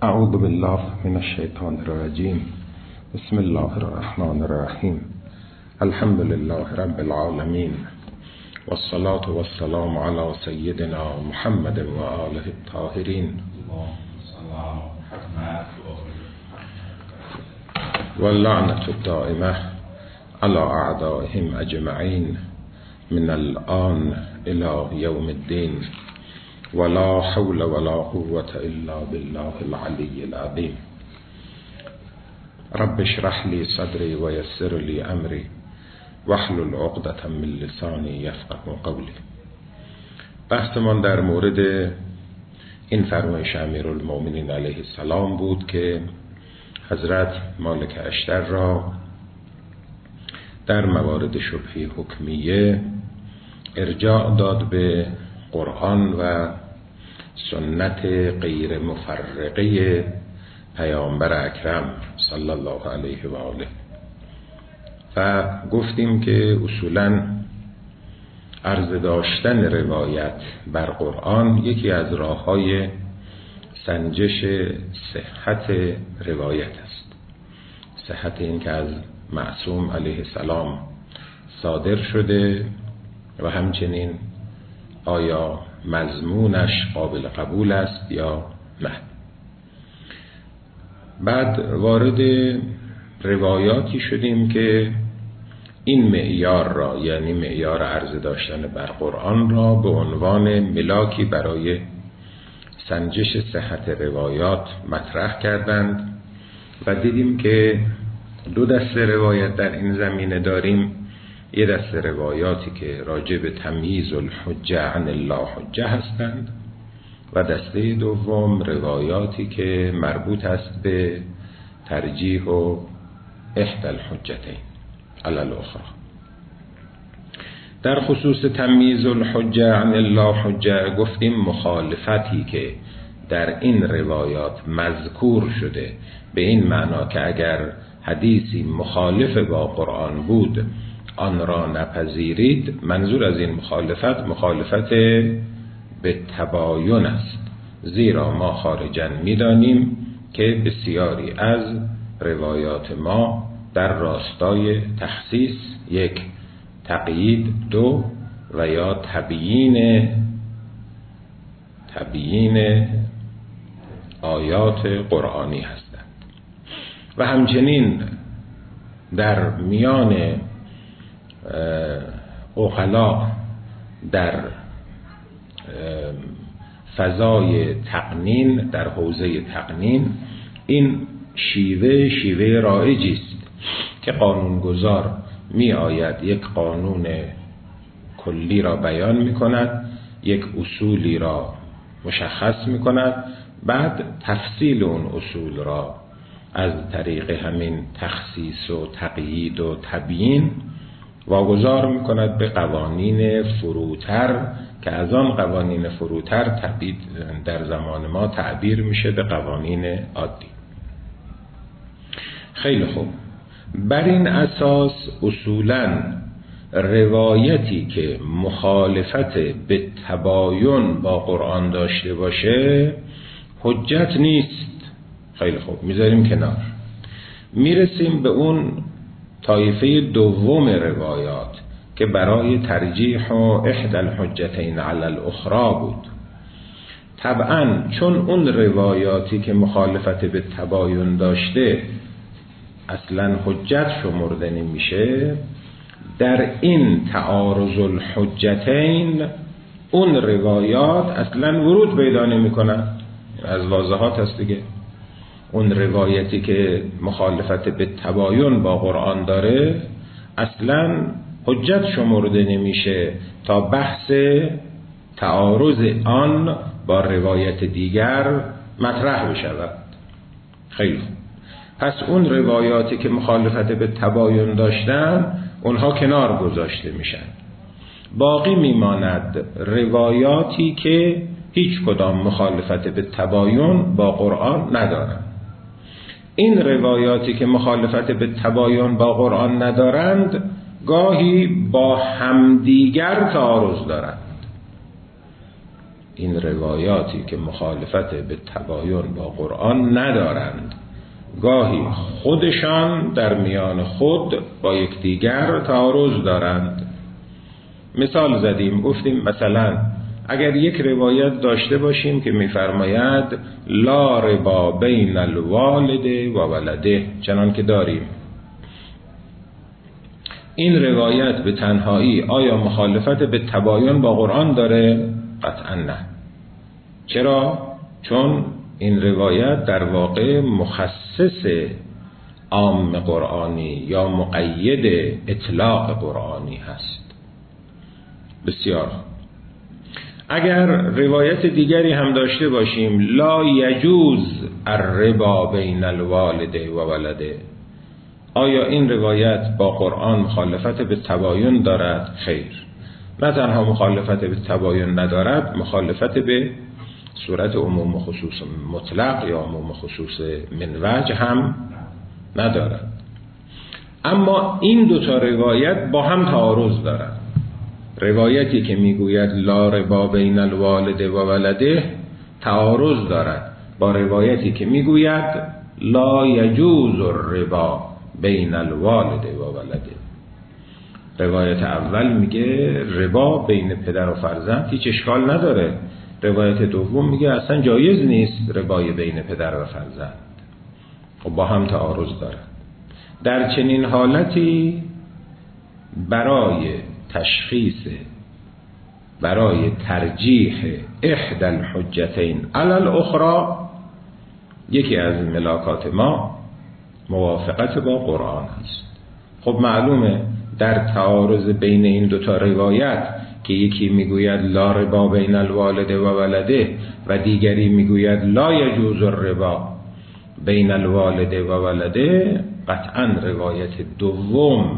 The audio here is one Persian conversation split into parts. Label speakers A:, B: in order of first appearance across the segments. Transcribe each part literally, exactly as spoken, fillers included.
A: اعوذ بالله من الشیطان الرجیم. بسم الله الرحمن الرحیم. الحمد لله رب العالمین والصلاة والسلام علی سیدنا محمد و آله الطاهرین واللعنة الدائمة على اعدائهم اجمعین من الآن الى یوم الدین ولا حول ولا قوة الا بالله العلی العظیم. رب اشرح لي صدري ويسر لي امري واحلل عقدة من لساني يفقهوا قولي. بحثمان در مورد این فرمایش امیرالمومنین علیه السلام بود که حضرت مالک اشتر را در موارد شبهه حکمیه ارجاع داد به قرآن و سنت غیر مفرقه پیامبر اکرم صلی الله علیه و آله و گفتیم که اصولاً عرض داشتن روایت بر قرآن یکی از راه‌های سنجش صحت روایت است. صحت این که از معصوم علیه السلام صادر شده و همچنین آیا مضمونش قابل قبول است یا نه. بعد وارد روایاتی شدیم که این معیار را، یعنی معیار عرضه داشتن بر قرآن را، به عنوان ملاکی برای سنجش صحت روایات مطرح کردند و دیدیم که دو دسته روایت در این زمینه داریم. یه دسته روایاتی که راجع به تمییز الحجه عن الله حجه هستند و دسته دوم روایاتی که مربوط است به ترجیح و احدى الحجتین علی الاخرى. در خصوص تمییز الحجه عن الله حجه گفتیم مخالفتی که در این روایات مذکور شده به این معنا که اگر حدیثی مخالف با قرآن بود آن را نپذیرید، منظور از این مخالفت مخالفت به تباین است، زیرا ما خارجاً می‌دانیم که بسیاری از روایات ما در راستای تخصیص، یک، تقیید، دو، و یا تبیین تبیین آیات قرآنی هستند. و همچنین در میان عقلا در فضای تقنین، در حوزه تقنین، این شیوه شیوه رایجی است که قانونگذار می آید یک قانون کلی را بیان می کند، یک اصولی را مشخص می کند، بعد تفصیل اون اصول را از طریق همین تخصیص و تقیید و تبیین واگذار می کند به قوانین فروتر که از آن قوانین فروتر تعبیر در زمان ما تعبیر میشه به قوانین عادی. خیلی خوب. بر این اساس اصولاً روایتی که مخالفت به تباین با قرآن داشته باشه حجت نیست. خیلی خوب، میذاریم کنار. میرسیم به اون طایفه دوم روایات که برای ترجیح و احدى الحجتین علی الاخرى بود. طبعا چون اون روایاتی که مخالفت به تباین داشته اصلا حجت شمرده نمیشه، در این تعارض الحجتین اون روایات اصلا ورود پیدا نمی کنند. از واضحات هست دیگه. اون روایتی که مخالفت به تباین با قرآن داره اصلا حجت شمرده نمیشه تا بحث تعارض آن با روایت دیگر مطرح بشود. خیلی خوب. پس اون روایاتی که مخالفت به تباین داشتن اونها کنار گذاشته میشن. باقی میماند روایاتی که هیچ کدام مخالفت به تباین با قرآن ندارند. این روایاتی که مخالفت به تباین با قرآن ندارند گاهی با همدیگر تعارض دارند. این روایاتی که مخالفت به تباین با قرآن ندارند، گاهی خودشان در میان خود با یکدیگر تعارض دارند. مثال زدیم، گفتیم مثلا اگر یک روایت داشته باشیم که می‌فرماید لا ربا بین الوالد و ولده، چنان که داریم، این روایت به تنهایی آیا مخالفت به تباین با قرآن داره؟ قطعا نه. چرا؟ چون این روایت در واقع مخصص عام قرآنی یا مقید اطلاق قرآنی هست. بسیار. اگر روایت دیگری هم داشته باشیم لا یجوز الربا بین الوالد و ولده، آیا این روایت با قرآن مخالفت به تباین دارد؟ خیر. نه تنها مخالفت به تباین ندارد، مخالفت به صورت عموم و خصوص مطلق یا عموم و خصوص من وجه هم ندارد. اما این دوتا روایت با هم تعارض دارد. روایتی که میگوید لا ربا بین الوالد و ولده تعارض دارد با روایتی که میگوید لا یجوز الربا بین الوالد و ولده. روایت اول میگه ربا بین پدر و فرزند هیچ اشکال نداره، روایت دوم میگه اصلا جایز نیست ربای بین پدر و فرزند، و با هم تعارض دارد. در چنین حالتی برای تشخیص، برای ترجیح احدى الحجتین علی الاخری، یکی از ملاکات ما موافقت با قرآن است. خب معلومه در تعارض بین این دوتا روایت که یکی میگوید لا ربا بین الوالد و ولده و دیگری میگوید لا یجوز الربا بین الوالد و ولده، قطعا روایت دوم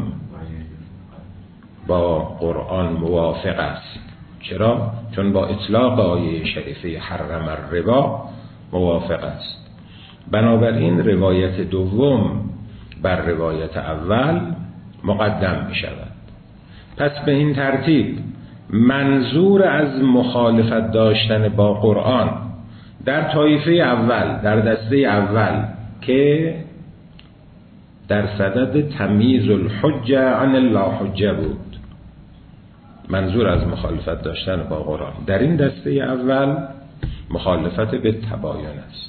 A: با قرآن موافق است. چرا؟ چون با اطلاق آیه شریفه حرم الربا موافق است. بنابراین روایت دوم بر روایت اول مقدم می شود. پس به این ترتیب منظور از مخالفت داشتن با قرآن در طایفه اول، در دسته اول که در صدد تمییز الحجه عن اللاحجه بود، منظور از مخالفت داشتن با قرآن در این دسته اول مخالفت به تباین است،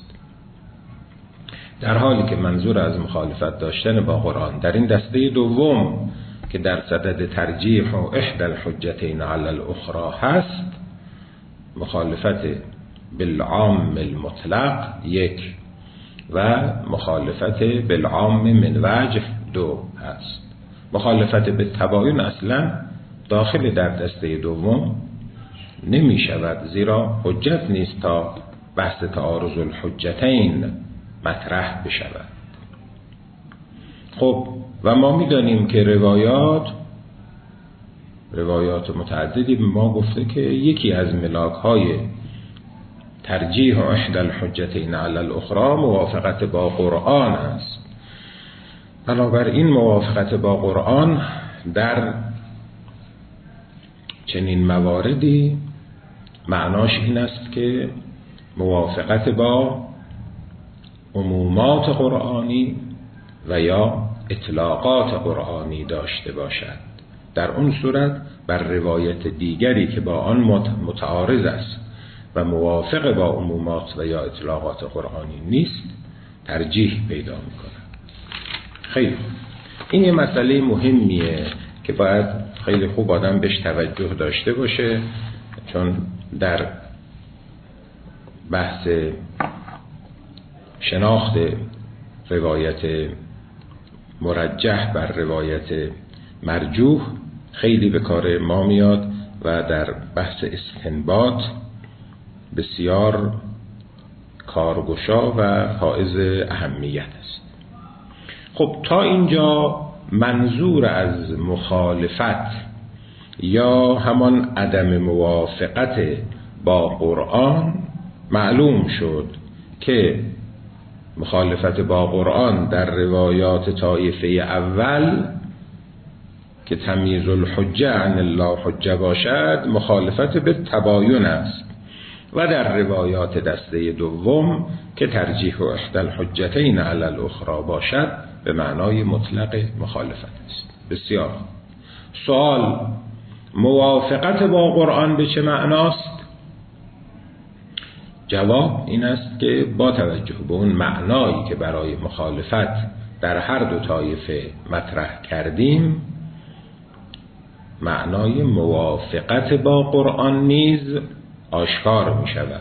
A: در حالی که منظور از مخالفت داشتن با قرآن در این دسته دوم که در صدد ترجیح و احدى الحجتین علی الاخری هست، مخالفت بالعام المطلق یک و مخالفت بالعام من وجه دو هست. مخالفت به تباین اصلا داخل در دسته دوم نمی شود، زیرا حجت نیست تا بحث تعارض الحجتین مطرح بشود. خب و ما می دانیم که روایات روایات متعددی به ما گفته که یکی از ملاک های ترجیح و احدى الحجتین علی الاخری موافقت با قرآن است. بنابراین موافقت با قرآن در چنین مواردی معناش این است که موافقت با عمومات قرآنی و یا اطلاقات قرآنی داشته باشد. در اون صورت بر روایت دیگری که با آن متعارض است و موافق با عمومات و یا اطلاقات قرآنی نیست ترجیح پیدا میکنه. خیلی این یه مسئله مهمیه که باید خیلی خوب آدم بهش توجه داشته باشه، چون در بحث شناخت روایت مرجح بر روایت مرجوح خیلی به کار ما میاد و در بحث استنباط بسیار کارگشا و حائز اهمیت است. خب تا اینجا منظور از مخالفت یا همان عدم موافقت با قرآن معلوم شد که مخالفت با قرآن در روایات طایفه اول که تمییز الحجه عن الله حجه باشد مخالفت به تباین است. و در روایات دسته دوم که ترجیح و احدى الحجتین علی الاخری باشد به معنای مطلق مخالفت است. بسیار. سوال: موافقت با قرآن به چه معناست؟ جواب این است که با توجه به اون معنایی که برای مخالفت در هر دو طایفه مطرح کردیم، معنای موافقت با قرآن نیز آشکار می شود.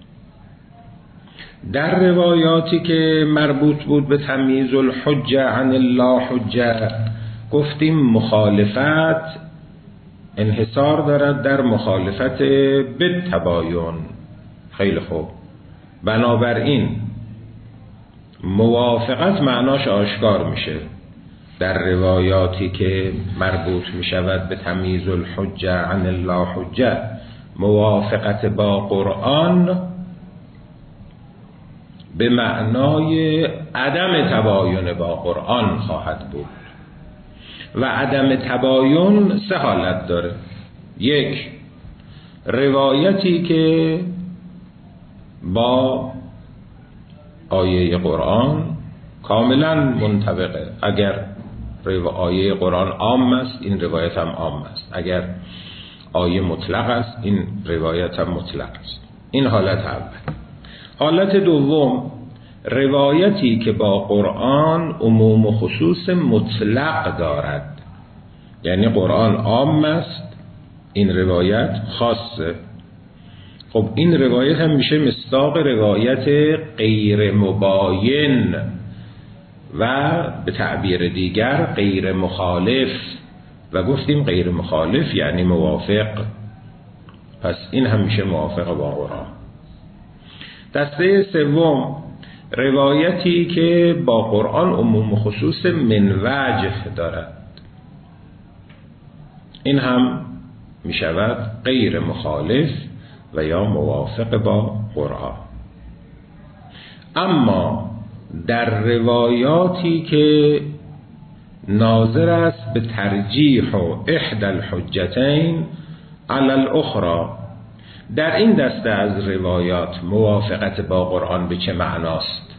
A: در روایاتی که مربوط بود به تمییز الحجه عن الله حجه گفتیم مخالفت انحصار دارد در مخالفت بالتباین. خیلی خوب، بنابراین موافقت معناش آشکار میشه در روایاتی که مربوط می شود به تمییز الحجه عن الله حجه. موافقت با قرآن به معنای عدم تباین با قرآن خواهد بود و عدم تباین سه حالت داره. یک، روایتی که با آیه قرآن کاملا منطبقه. اگر آیه قرآن عام است این روایت هم عام است، اگر آیه مطلق است این روایت هم مطلق است. این حالت اول. حالت دوم، روایتی که با قرآن عموم و خصوص مطلق دارد، یعنی قرآن عام است این روایت خاصه. خب این روایت هم میشه مصداق روایت غیر مباین و به تعبیر دیگر غیر مخالف، و گفتیم غیر مخالف یعنی موافق، پس این هم میشه موافق با قرآن. دسته سوم، روایتی که با قرآن عموم و خصوص من وجه دارد، این هم میشود غیر مخالف و یا موافق با قرآن. اما در روایاتی که ناظر است به ترجیح و احدى الحجتین علی الاخری، در این دسته از روایات موافقت با قرآن به چه معناست؟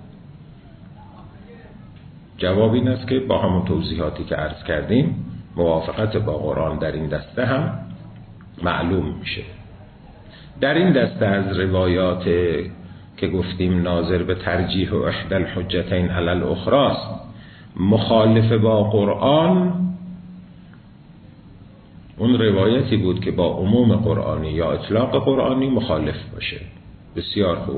A: جواب این است که با همون توضیحاتی که عرض کردیم موافقت با قرآن در این دسته هم معلوم میشه. در این دسته از روایات که گفتیم ناظر به ترجیح و احدى الحجتین علی الاخری است، مخالف با قرآن اون روایتی بود که با عموم قرآنی یا اطلاق قرآنی مخالف باشه. بسیار خوب،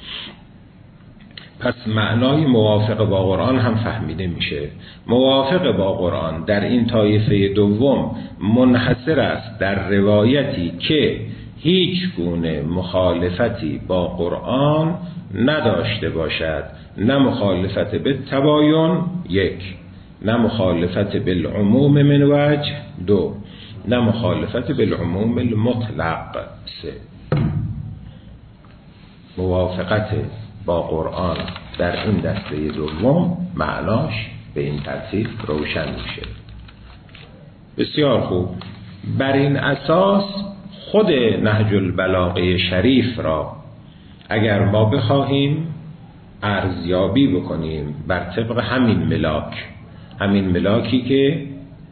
A: پس معنای موافق با قرآن هم فهمیده میشه. موافق با قرآن در این طایفه دوم منحصر است در روایتی که هیچ گونه مخالفتی با قرآن نداشته باشد، نه مخالفت به تباین یک، نه مخالفت بالعموم من وجه دو، نه مخالفت بالعموم المطلق سه. موافقت با قرآن در این دسته دوم معناش به این ترتیب روشن میشه. بسیار خوب، بر این اساس خود نهج البلاغه شریف را اگر ما بخواهیم ارزیابی بکنیم بر طبق همین ملاک، همین ملاکی که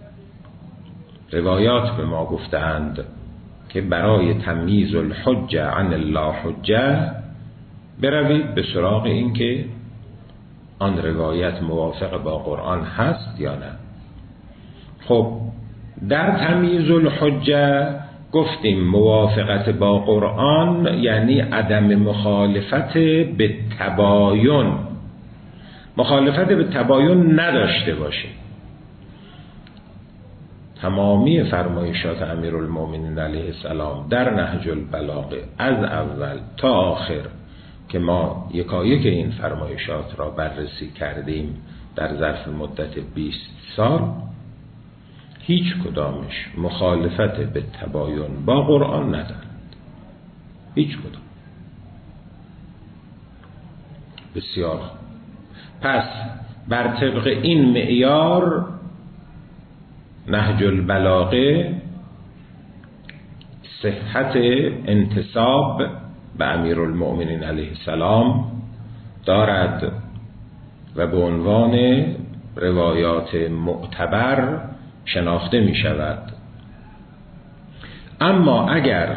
A: روایات به ما گفتند که برای تمییز الحجه عن الله حجه، بروید به سراغ این که آن روایت موافق با قرآن هست یا نه. خب در تمییز الحجه گفتیم موافقت با قرآن یعنی عدم مخالفت به تباین، مخالفت به تباین نداشته باشه. تمامی فرمایشات امیرالمومنین علیه السلام در نهج البلاغه از اول تا آخر که ما یکایک این فرمایشات را بررسی کردیم در ظرف مدت بیست سال، هیچ کدامش مخالفت به تباین با قرآن ندارند، هیچ کدام. بسیار. پس بر طبق این معیار نهج البلاغه صحت انتساب به امیرالمؤمنین علیه السلام دارد و به عنوان روایات معتبر شناخته می شود. اما اگر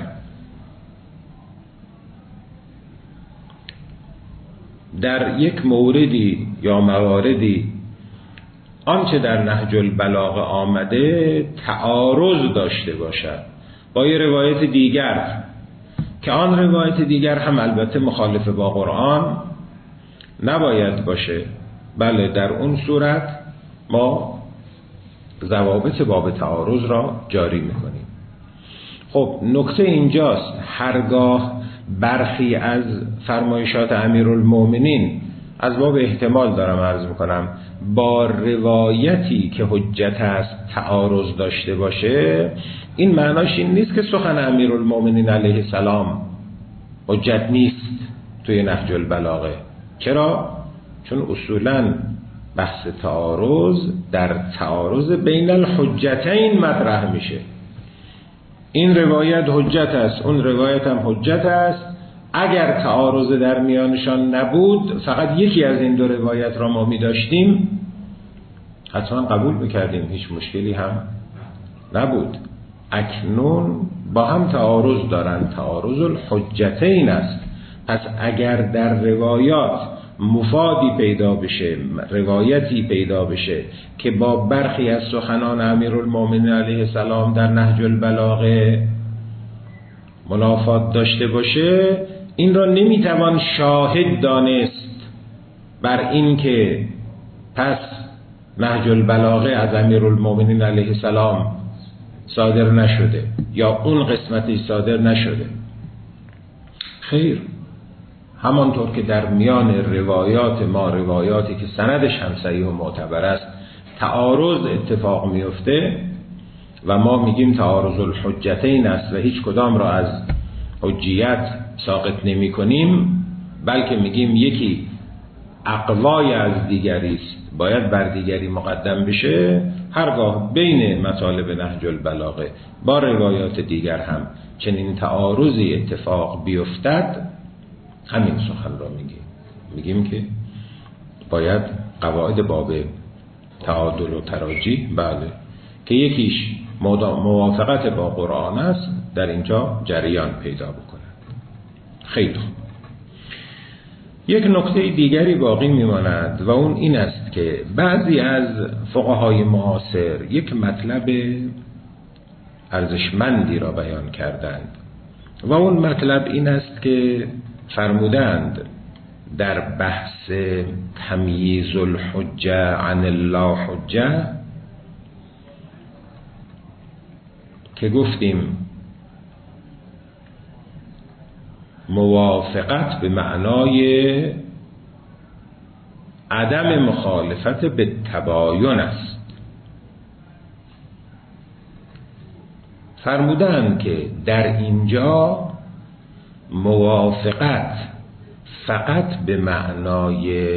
A: در یک موردی یا مواردی آنچه در نهج البلاغه آمده تعارض داشته باشد با یه روایت دیگر که آن روایت دیگر هم البته مخالف با قرآن نباید باشه، بله در اون صورت ما ضوابط باب تعارض را جاری میکنیم. خب نکته اینجاست، هرگاه برخی از فرمایشات امیرالمؤمنین از باب احتمال دارم عرض میکنم با روایتی که حجت است تعارض داشته باشه، این معناش این نیست که سخن امیرالمؤمنین علیه السلام حجت نیست توی نهج البلاغه. چرا؟ چون اصولاً بحث تعارض در تعارض بین الحجتین مطرح میشه. این روایت حجت است، اون روایت هم حجت است. اگر تعارض در میانشان نبود، فقط یکی از این دو روایت را ما می داشتیم، حتما قبول میکردیم، هیچ مشکلی هم نبود. اکنون با هم تعارض دارن، تعارض الحجتین است. پس اگر در روایات مفادی پیدا بشه، روایتی پیدا بشه که با برخی از سخنان امیرالمؤمنین علیه السلام در نهج البلاغه منافات داشته باشه، این را نمیتوان شاهد دانست بر این که پس نهج البلاغه از امیرالمؤمنین علیه السلام صادر نشده یا اون قسمتی صادر نشده. خیر، همانطور که در میان روایات ما، روایاتی که سندش هم صحیح و معتبر است، تعارض اتفاق میفته و ما میگیم تعارض الحجتین است و هیچ کدام را از حجیت ساقط نمی کنیم، بلکه میگیم یکی اقوای از دیگری است، باید بر دیگری مقدم بشه. هرگاه بین مطالب نهج البلاغه با روایات دیگر هم چنین تعارضی اتفاق بیفتد، همین سخن را میگیم میگیم که باید قواعد باب تعادل و تراجیح، بله، که یکیش موافقت با قرآن است، در اینجا جریان پیدا بکنه. خیلی خوب. یک نکته دیگری باقی میماند و اون این است که بعضی از فقهای معاصر یک مطلب ارزشمندی را بیان کردند و اون مطلب این است که فرمودند در بحث تمییز الحجه عن اللا حجه که گفتیم موافقت به معنای عدم مخالفت به تباین است. فرمودند که در اینجا موافقت فقط به معنای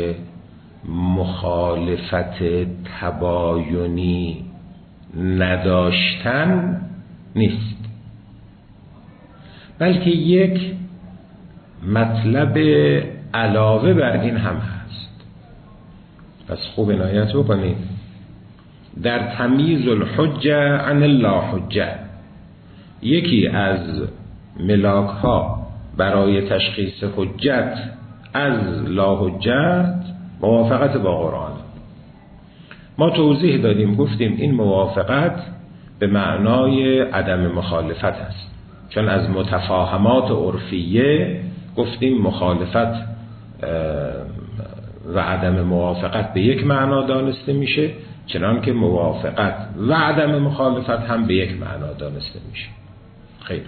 A: مخالفت تباینی نداشتن نیست، بلکه یک مطلب علاوه بر این هم هست. پس خوب عنایت بکنید، در تمییز الحجه عن اللا حجه یکی از ملاک ها برای تشخیص حجت از لا حجت موافقت با قرآن. ما توضیح دادیم، گفتیم این موافقت به معنای عدم مخالفت است، چون از متفاهمات عرفیه گفتیم مخالفت و عدم موافقت به یک معنا دانسته میشه، چنان که موافقت و عدم مخالفت هم به یک معنا دانسته میشه. خیلی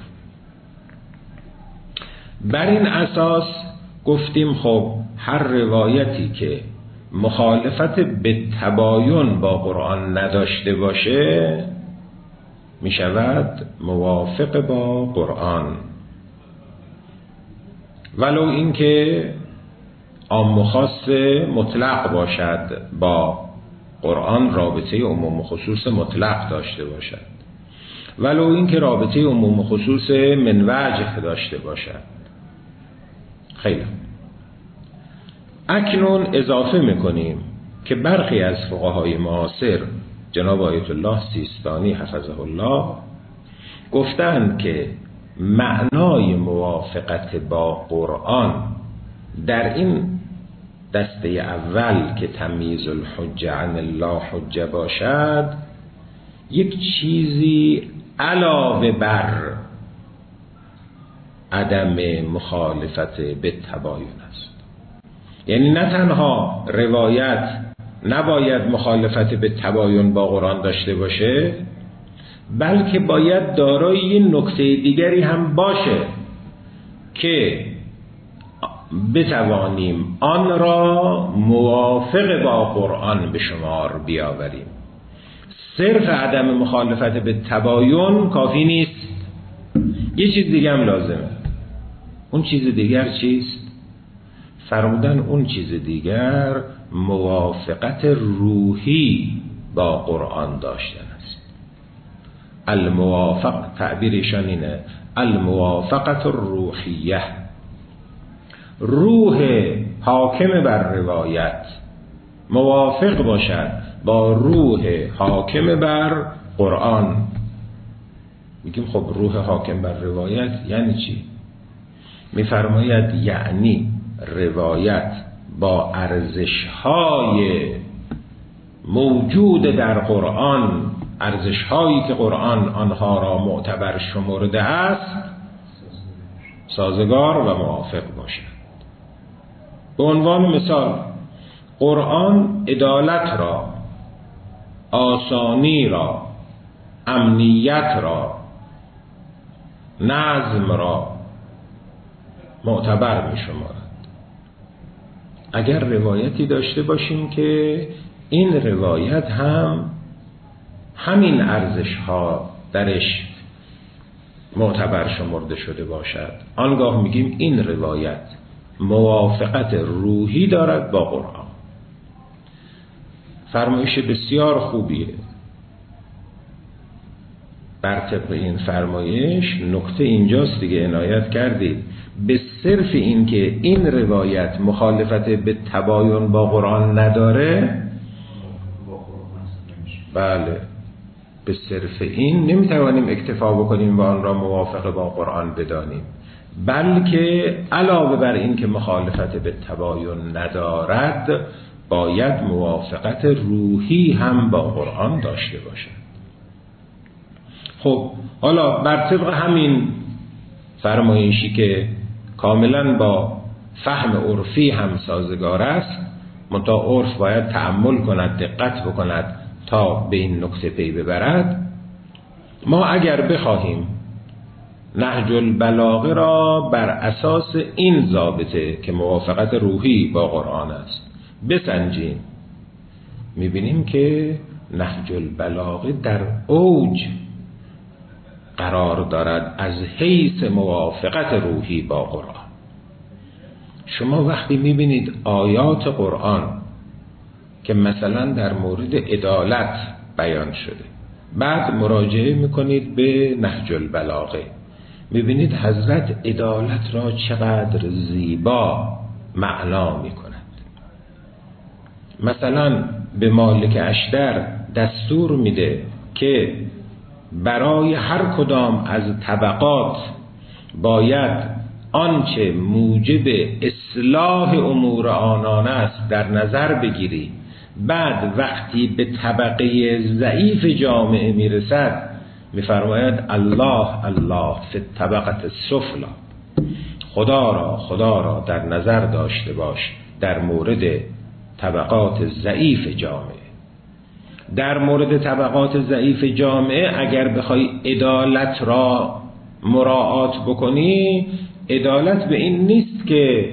A: بر این اساس گفتیم خب هر روایتی که مخالفت به تباین با قرآن نداشته باشه می شود موافق با قرآن، ولو اینکه عام و خاص مطلق باشد، با قرآن رابطه عموم و خصوص مطلق داشته باشد، ولو اینکه رابطه عموم و خصوص من وجه داشته باشد. خیلی اکنون اضافه میکنیم که برخی از فقهای معاصر جناب آیت الله سیستانی حفظه الله گفتند که معنای موافقت با قرآن در این دسته اول که تمییز الحجه عن الله حجه باشد یک چیزی علاوه بر عدم مخالفت به تباین است. یعنی نه تنها روایت نباید مخالفت به تباین با قرآن داشته باشه، بلکه باید دارای یه نکته دیگری هم باشه که بتوانیم آن را موافق با قرآن به شمار بیاوریم. صرف عدم مخالفت به تباین کافی نیست، یه چیز دیگه هم لازمه. اون چیز دیگر چیست؟ فرمودن اون چیز دیگر موافقت روحی با قرآن داشتن است. الموافق تعبیرشان اینه، الموافقت الروحیه، روح حاکم بر روایت موافق باشد با روح حاکم بر قرآن. میگیم خب روح حاکم بر روایت یعنی چی؟ میفرماید یعنی روایت با ارزش‌های موجود در قرآن، ارزش‌هایی که قرآن آنها را معتبر شمرده است، سازگار و موافق باشد. به عنوان مثال قرآن عدالت را، آسانی را، امنیت را، نظم را معتبر می شمارد. اگر روایتی داشته باشیم که این روایت هم همین ارزش ها درش معتبر شمرده شده باشد، آنگاه میگیم این روایت موافقت روحی دارد با قرآن. فرمایش بسیار خوبیه. بر طبق این فرمایش نکته اینجاست دیگه، عنایت کردید به صرف این که این روایت مخالفت به تباین با قرآن نداره، بله به صرف این نمیتوانیم اکتفا بکنیم و آن را موافق با قرآن بدانیم، بلکه علاوه بر این که مخالفت به تباین ندارد باید موافقت روحی هم با قرآن داشته باشد. خب حالا بر طبق همین فرمایشی که کاملا با فهم عرفی هم سازگار است، منتها عرف باید تأمل کند، دقت بکند تا به این نکته پی ببرد، ما اگر بخواهیم نهج البلاغه را بر اساس این ضابطه که موافقت روحی با قرآن است بسنجیم، میبینیم که نهج البلاغه در اوج قرار دارد از حیث موافقت روحی با قرآن. شما وقتی میبینید آیات قرآن که مثلا در مورد عدالت بیان شده، بعد مراجعه میکنید به نهج البلاغه، میبینید حضرت عدالت را چقدر زیبا معنا میکند. مثلا به مالک اشتر دستور میده که برای هر کدام از طبقات باید آنچه موجب اصلاح امور آنان است در نظر بگیری، بعد وقتی به طبقه ضعیف جامعه میرسد میفرماید الله الله فی الطبقه السفلی، خدا را خدا را در نظر داشته باش در مورد طبقات ضعیف جامعه. در مورد طبقات ضعیف جامعه اگر بخوای عدالت را مراعات بکنی، عدالت به این نیست که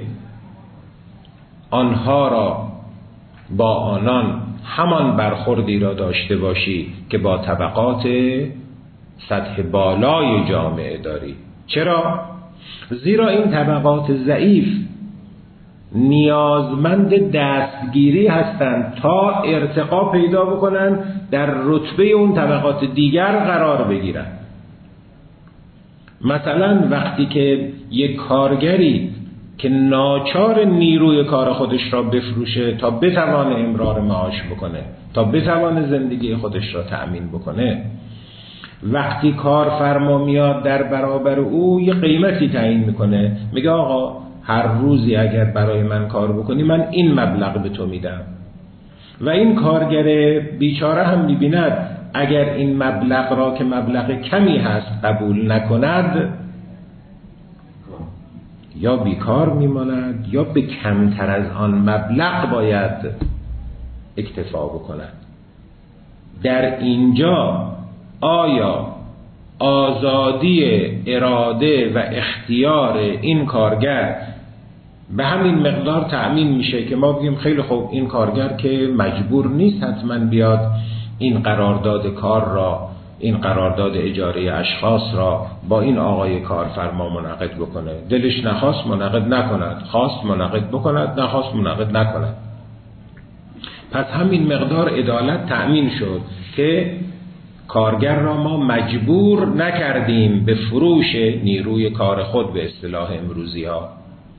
A: آنها را با آنان همان برخوردی را داشته باشی که با طبقات سطح بالای جامعه داری. چرا؟ زیرا این طبقات ضعیف نیازمند دستگیری هستند تا ارتقا پیدا بکنن، در رتبه اون طبقات دیگر قرار بگیرن. مثلا وقتی که یک کارگری که ناچار نیروی کار خودش را بفروشه تا بتوانه امرار معاش بکنه، تا بتوانه زندگی خودش را تأمین بکنه. وقتی کارفرما میاد در برابر او یه قیمتی تعیین میکنه، میگه آقا هر روزی اگر برای من کار بکنی من این مبلغ به تو میدم. و این کارگر بیچاره هم میبیند اگر این مبلغ را که مبلغ کمی هست قبول نکند، یا بیکار میماند یا به کمتر از آن مبلغ باید اکتفا بکند. در اینجا آیا آزادی اراده و اختیار این کارگر به همین مقدار تأمین میشه که ما بگیم خیلی خوب این کارگر که مجبور نیست حتما بیاد این قرارداد کار را، این قرارداد اجاره اشخاص را با این آقای کارفرما منعقد بکنه، دلش نخواست منعقد نکند، خواست منعقد بکند، نخواست منعقد نکند. پس همین مقدار عدالت تأمین شد که کارگر را ما مجبور نکردیم به فروش نیروی کار خود به اصطلاح امروزی ها.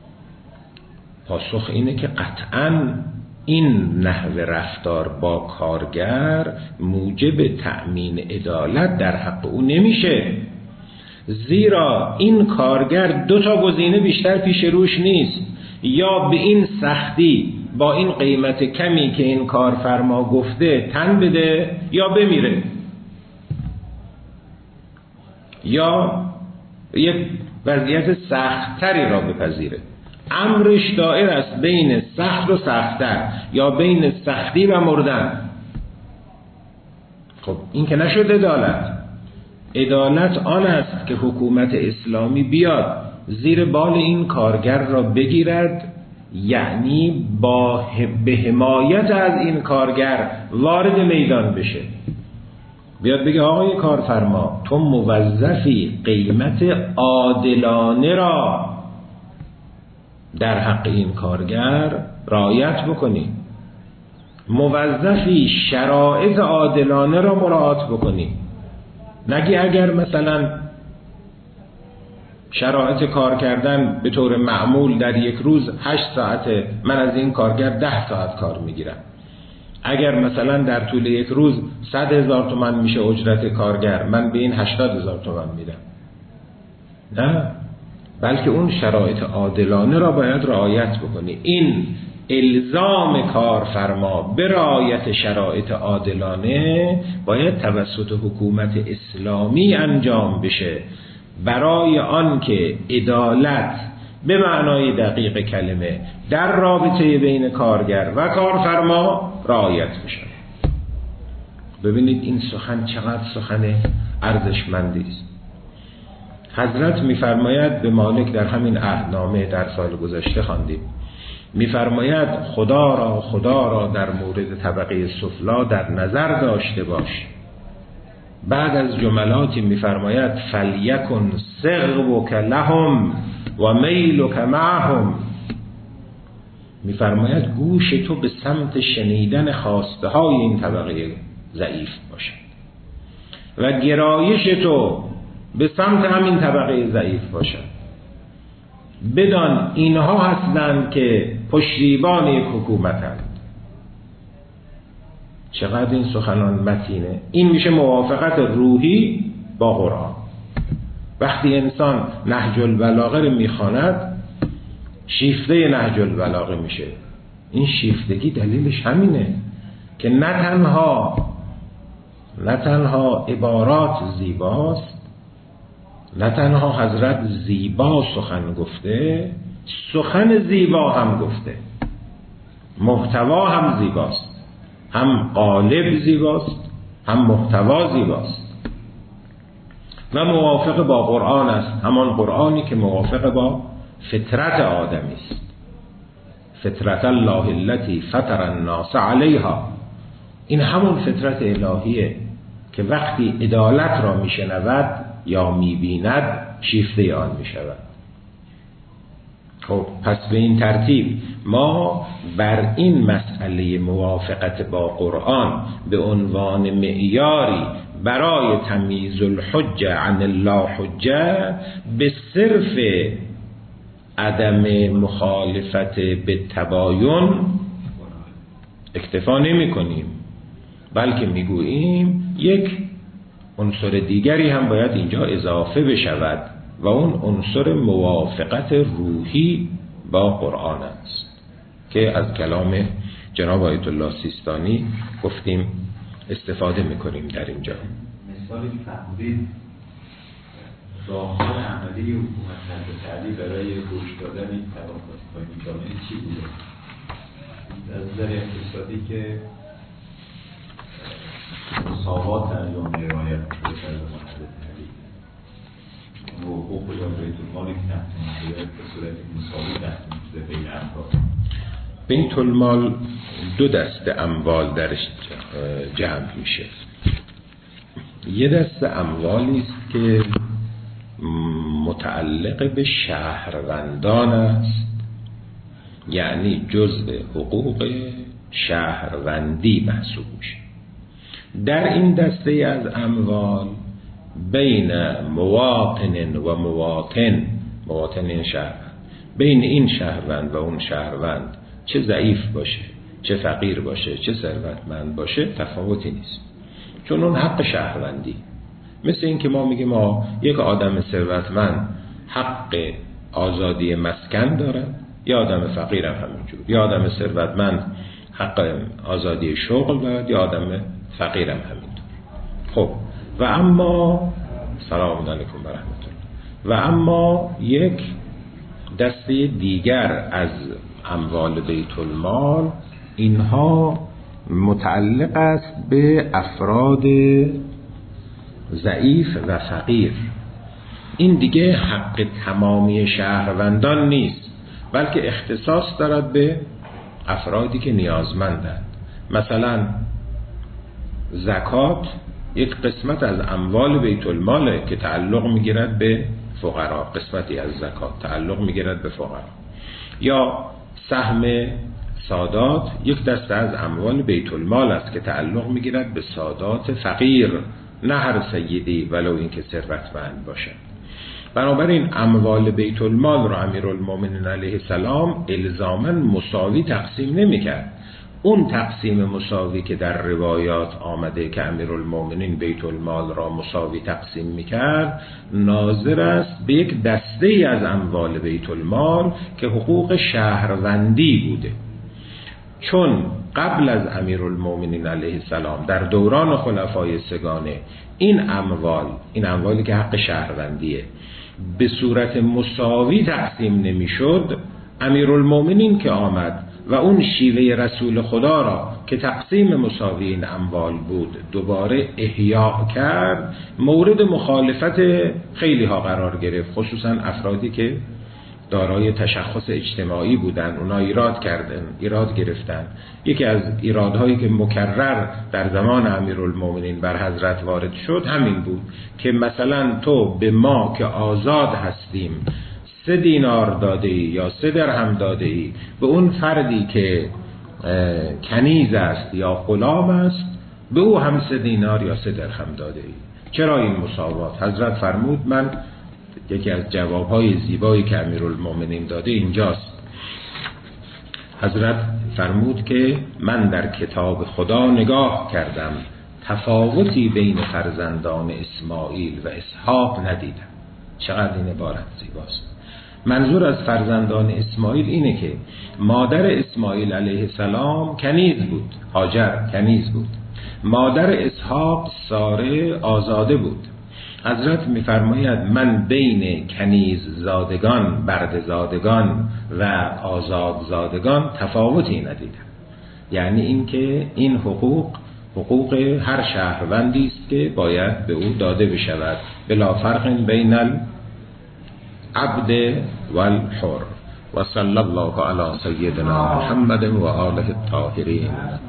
A: پاسخ اینه که قطعاً این نحو رفتار با کارگر موجب تأمین عدالت در حق او نمیشه، زیرا این کارگر دو تا گزینه بیشتر پیش روش نیست، یا به این سختی با این قیمت کمی که این کارفرما گفته تن بده یا بمیره، یا یک وضعیت سخت‌تری را بپذیره. امرش دائر است بین سخت و سخت‌تر یا بین سختی و مردن. خب این که نشد عدالت. عدالت آن است که حکومت اسلامی بیاد زیر بال این کارگر را بگیرد، یعنی با به حمایت از این کارگر وارد میدان بشه، بیاد بگه آقای کارفرما تو موظفی قیمت عادلانه را در حق این کارگر رعایت بکنی، موظفی شرایط عادلانه را مراعات بکنی. نگی اگر مثلا شرایط کار کردن به طور معمول در یک روز هشت ساعته، من از این کارگر ده ساعت کار میگیرم. اگر مثلا در طول یک روز صد هزار تومان میشه اجرت کارگر، من به این هشتاد هزار تومان میدم. نه، بلکه اون شرایط عادلانه را باید رعایت بکنی. این الزام کارفرما به رعایت شرایط عادلانه باید توسط حکومت اسلامی انجام بشه، برای آن که عدالت به معنای دقیق کلمه در رابطه بین کارگر و کارفرما رعایت بشه. ببینید این سخن چقدر سخن ارزشمندی است. حضرت می‌فرماید به مالک در همین عهدنامه در سال گذشته خواندیم، می‌فرماید خدا را خدا را در مورد طبقه سفلا در نظر داشته باش. بعد از جملاتی می‌فرماید فلیکن سغبک لهم و میلک معهم. می‌فرماید گوش تو به سمت شنیدن خواسته های این طبقه ضعیف باشد و گرایش تو به سمت همین طبقه ضعیف باشد. بدان اینها هستند که پشتیبان یک حکومتند. چقدر این سخنان متینه. این میشه موافقت روحی با قرآن. وقتی انسان نهج البلاغه رو میخواند شیفته نهج البلاغه میشه. این شیفتگی دلیلش همینه که نه تنها نه تنها عبارات زیباست، نه تنها حضرت زیبا سخن گفته، سخن زیبا هم گفته، محتوا هم زیباست، هم قالب زیباست هم محتوا زیباست و موافق با قرآن است، همان قرآنی که موافق با فطرت آدمی است. فطرت الله التي فطر الناس علیها. این همون فطرت الهیه که وقتی عدالت را میشنود یا میبیند شیفته آن میشود. خب پس به این ترتیب ما بر این مسئله موافقت با قرآن به عنوان معیاری برای تمییز الحجه عن الله حجه به صرف عدم مخالفت به تباین اکتفا نمی کنیم، بلکه میگوییم یک عنصر دیگری هم باید اینجا اضافه بشود و اون عنصر موافقت روحی با قرآن است که از کلام جناب آیت الله سیستانی گفتیم استفاده میکنیم در اینجا.
B: مثالی که فرمودید راهکار عملی حکومت حضرت علی برای رشد دادن این طبقات پایین جامعه چی بوده؟ از نظر اقتصادی که مساوات در جامعه رعایت میشه در زمان حضرت علی و حقوق یا بیت المال که تقسیم شده به صورت مساوی تقسیم شده بین افراد.
A: بیت المال دو دسته اموال درش جمع میشه. یه دسته اموالی است که متعلق به شهروندان است، یعنی جزء حقوق شهروندی محسوب میشه. در این دسته از اموال بین مواطن و مواطن مواطن شهروند، بین این شهروند و اون شهروند چه ضعیف باشه، چه فقیر باشه، چه ثروتمند باشه تفاوتی نیست، چون اون حق شهروندی. مثل این که ما میگیم ما یک آدم ثروتمند حق آزادی مسکن داره، یا آدم فقیر هم همینجور، یا آدم ثروتمند حق آزادی شغل داره، یا آدم فقیر هم همینطور. خب و اما سلام علیکم و رحمت الله. و اما یک دسته دیگر از اموال بیت المال، اینها متعلق است به افراد ضعیف و فقیر. این دیگه حق تمامی شهروندان نیست، بلکه اختصاص دارد به افرادی که نیازمندند. مثلا زکات یک قسمت از اموال بیت الماله که تعلق میگیرد به فقرا، قسمتی از زکات تعلق میگیرد به فقرا. یا سهم سادات یک دسته از اموال بیت المال است که تعلق میگیرد به سادات فقیر، نه هر سیدی ولو این که ثروتمند باشد. بنابراین اموال بیت المال را امیرالمومنین علیه السلام الزاماً مساوی تقسیم نمی‌کرد. اون تقسیم مساوی که در روایات آمده که امیرالمومنین بیت المال را مساوی تقسیم می‌کرد، ناظر است به یک دسته از اموال بیت المال که حقوق شهروندی بوده. چون قبل از امیرالمومنین علیه السلام در دوران خلفای سگانه این اموال، این اموالی که حق شهروندیه، به صورت مساوی تقسیم نمیشد، امیرالمومنین که آمد و اون شیوه رسول خدا را که تقسیم مساوی این اموال بود دوباره احیا کرد، مورد مخالفت خیلی ها قرار گرفت، خصوصا افرادی که دارای تشخص اجتماعی بودن. اونا ایراد کردن، ایراد گرفتن. یکی از ایرادهایی که مکرر در زمان امیرالمومنین بر حضرت وارد شد همین بود که مثلا تو به ما که آزاد هستیم سه دینار داده ای یا سه درهم داده ای، به اون فردی که کنیز است یا غلام است به او هم سه دینار یا سه درهم داده ای. چرا این مساوات؟ حضرت فرمود، من یکی از جوابهای زیبایی که امیرالمومنین داده اینجاست. حضرت فرمود که من در کتاب خدا نگاه کردم، تفاوتی بین فرزندان اسماعیل و اسحاق ندیدم. چقدر این عبارت زیباست. منظور از فرزندان اسماعیل اینه که مادر اسماعیل علیه السلام کنیز بود، هاجر کنیز بود. مادر اسحاق ساره آزاده بود. حضرت می‌فرماید من بین کنیز زادگان، برده زادگان و آزاد زادگان تفاوتی ندیدم. یعنی اینکه این حقوق حقوق هر شهروندی است که باید به او داده بشود، بلا فرق بین العبد والحر. و صلی الله علی سیدنا محمد و آله الطاهرین.